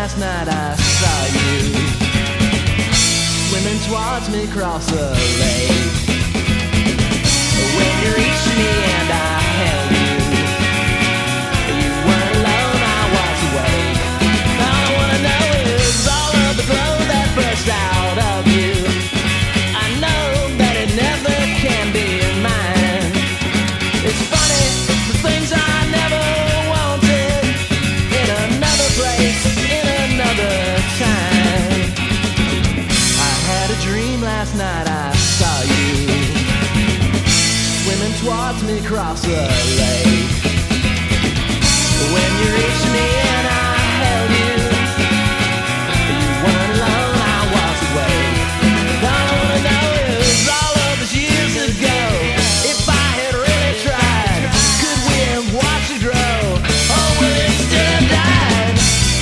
last night I saw you swimming towards me across the lake. When you reached me and I held you, you weren't alone, I was awake. All I wanna know is all of the glow that burst out of you. I know that it never can be mine. It's funny, the things I never wanted in another place, in another time. I had a dream last night, I saw you swimming towards me across the lake. When you reached me and I held you, you weren't alone, I was awake. All I wanna know is all of those years ago, if I had really tried, could we have watched it grow, or would it still have died?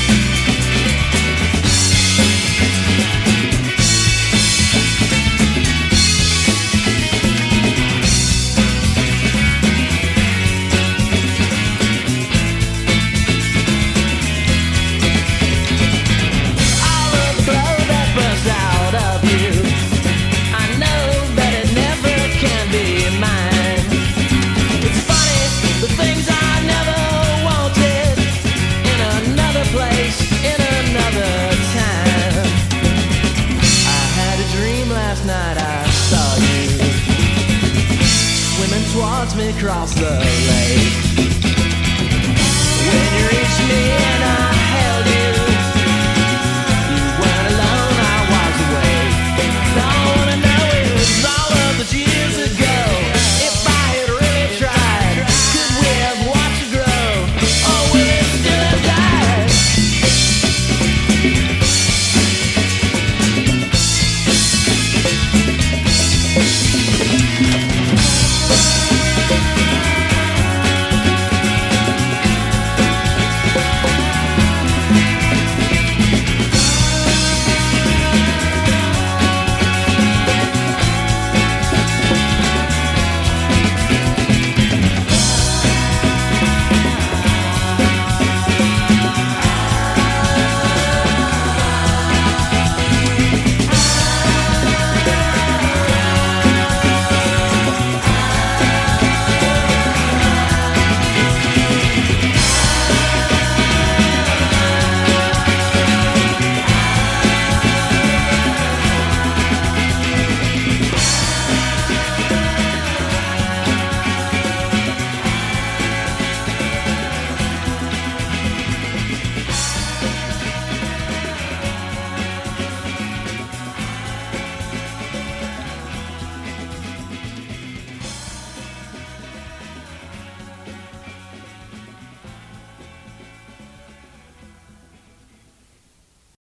All of the glow that burst out of you, I know that it never can be mine. It's funny, the things I never wanted in another place, in another time. I had a dream last night, I saw you swimming towards me across the lake.